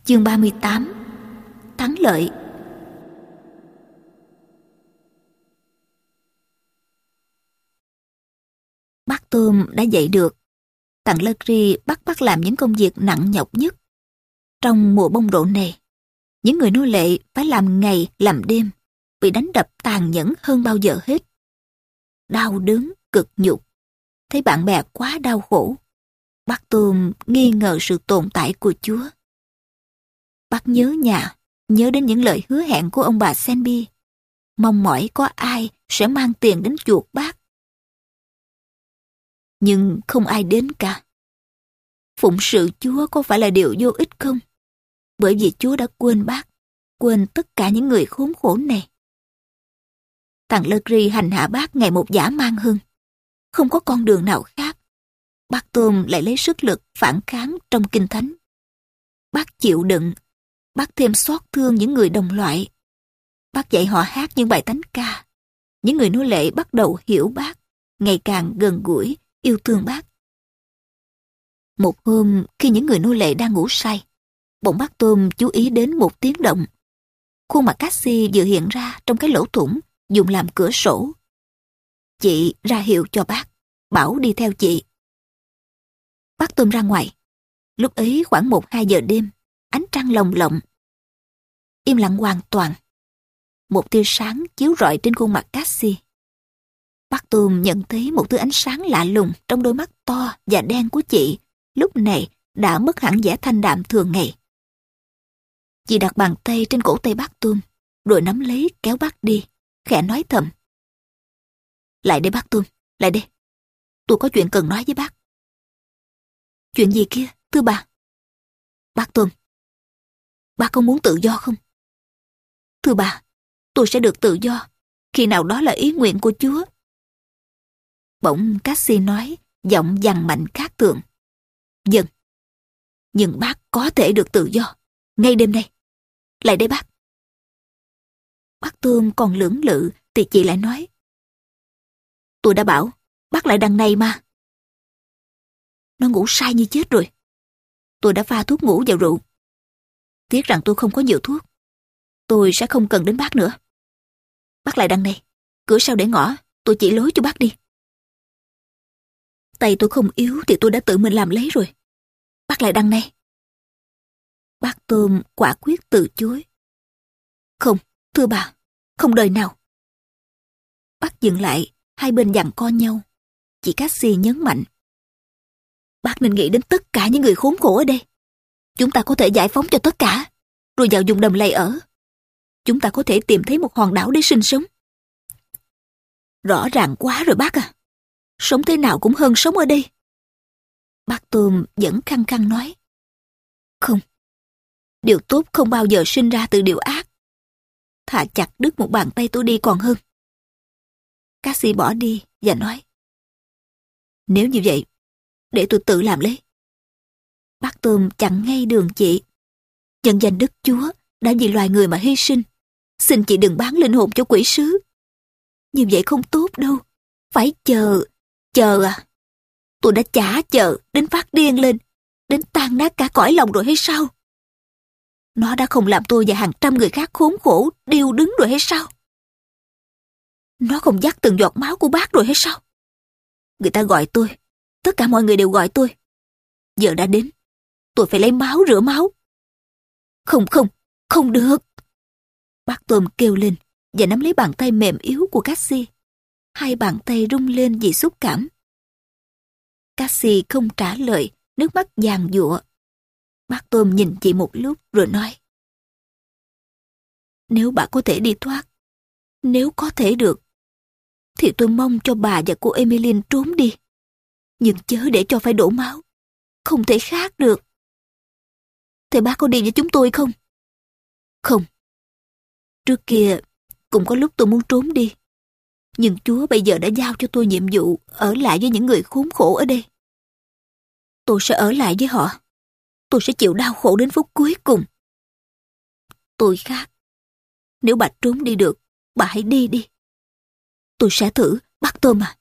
Chương 38. Thắng lợi. Bác Tôm đã dậy được. Thằng Larry bắt bác làm những công việc nặng nhọc nhất. Trong mùa bông rộ này, những người nô lệ phải làm ngày làm đêm, bị đánh đập tàn nhẫn hơn bao giờ hết. Đau đớn, cực nhục, thấy bạn bè quá đau khổ, bác Tôm nghi ngờ sự tồn tại của Chúa. Bác nhớ nhà, nhớ đến những lời hứa hẹn của ông bà Senby, mong mỏi có ai sẽ mang tiền đến chuộc bác. Nhưng không ai đến cả. Phụng sự Chúa có phải là điều vô ích không? Bởi vì Chúa đã quên bác, quên tất cả những người khốn khổ này. Thằng Larry hành hạ bác ngày một dã man hơn. Không có con đường nào khác. Bác Tôm lại lấy sức lực phản kháng trong Kinh Thánh. Bác chịu đựng. Bác thêm xót thương những người đồng loại. Bác dạy họ hát những bài thánh ca. Những người nô lệ bắt đầu hiểu bác, ngày càng gần gũi, yêu thương bác. Một hôm, khi những người nô lệ đang ngủ say, bỗng bác Tôm chú ý đến một tiếng động. Khuôn mặt Cassie vừa hiện ra trong cái lỗ thủng dùng làm cửa sổ. Chị ra hiệu cho bác, bảo đi theo chị. Bác Tôm ra ngoài. Lúc ấy khoảng 1-2 giờ đêm, ánh trăng lồng lộng. Im lặng hoàn toàn. Một tia sáng chiếu rọi trên khuôn mặt Cassie. Bác Tôm nhận thấy một thứ ánh sáng lạ lùng trong đôi mắt to và đen của chị, lúc này đã mất hẳn vẻ thanh đạm thường ngày. Chị đặt bàn tay trên cổ tay bác Tôm, rồi nắm lấy kéo bác đi, khẽ nói thầm. Lại đây bác Tôm, lại đây. Tôi có chuyện cần nói với bác. Chuyện gì kia, thưa bà? Bác Tôm, bác có muốn tự do không? Thưa bà, tôi sẽ được tự do, khi nào đó là ý nguyện của Chúa. Bỗng Cassie nói, giọng dằn mạnh khác thường. Vâng, nhưng bác có thể được tự do, ngay đêm nay. Lại đây bác. Bác Tôm còn lưỡng lự, thì chị lại nói. Tôi đã bảo, bác lại đằng này mà. Nó ngủ say như chết rồi. Tôi đã pha thuốc ngủ vào rượu. Tiếc rằng tôi không có nhiều thuốc. Tôi sẽ không cần đến bác nữa. Bác lại đằng này, cửa sau để ngõ, tôi chỉ lối cho bác đi. Tay tôi không yếu thì tôi đã tự mình làm lấy rồi. Bác lại đằng này. Bác Tôm quả quyết từ chối. Không, thưa bà, không đời nào. Bác dừng lại, hai bên giằng co nhau. Chị Cassie nhấn mạnh. Bác nên nghĩ đến tất cả những người khốn khổ ở đây. Chúng ta có thể giải phóng cho tất cả, rồi vào vùng đầm lầy ở. Chúng ta có thể tìm thấy một hòn đảo để sinh sống. Rõ ràng quá rồi bác à. Sống thế nào cũng hơn sống ở đây. Bác Tôm vẫn khăng khăng nói. Không, điều tốt không bao giờ sinh ra từ điều ác. Thà chặt đứt một bàn tay tôi đi còn hơn. Cassie bỏ đi và nói. Nếu như vậy, để tôi tự làm lấy. Bác Tôm chặn ngay đường chị. Nhân danh Đức Chúa đã vì loài người mà hy sinh. Xin chị đừng bán linh hồn cho quỷ sứ. Như vậy không tốt đâu. Phải chờ à. Tôi đã chả chờ đến phát điên lên, đến tan nát cả cõi lòng rồi hay sao? Nó đã không làm tôi và hàng trăm người khác khốn khổ, điêu đứng rồi hay sao? Nó không dắt từng giọt máu của bác rồi hay sao? Người ta gọi tôi, tất cả mọi người đều gọi tôi. Giờ đã đến, tôi phải lấy máu rửa máu. Không được. Bác Tôm kêu lên và nắm lấy bàn tay mềm yếu của Cassie. Hai bàn tay rung lên vì xúc cảm. Cassie không trả lời, nước mắt giàn giụa. Bác Tôm nhìn chị một lúc rồi nói. Nếu bà có thể đi thoát, nếu có thể được, thì tôi mong cho bà và cô Emmeline trốn đi. Nhưng chớ để cho phải đổ máu. Không thể khác được. Thế bác có đi với chúng tôi không? Không. Trước kia, cũng có lúc tôi muốn trốn đi. Nhưng Chúa bây giờ đã giao cho tôi nhiệm vụ ở lại với những người khốn khổ ở đây. Tôi sẽ ở lại với họ. Tôi sẽ chịu đau khổ đến phút cuối cùng. Tôi khác. Nếu bà trốn đi được, bà hãy đi đi. Tôi sẽ thử, bác Tôm à.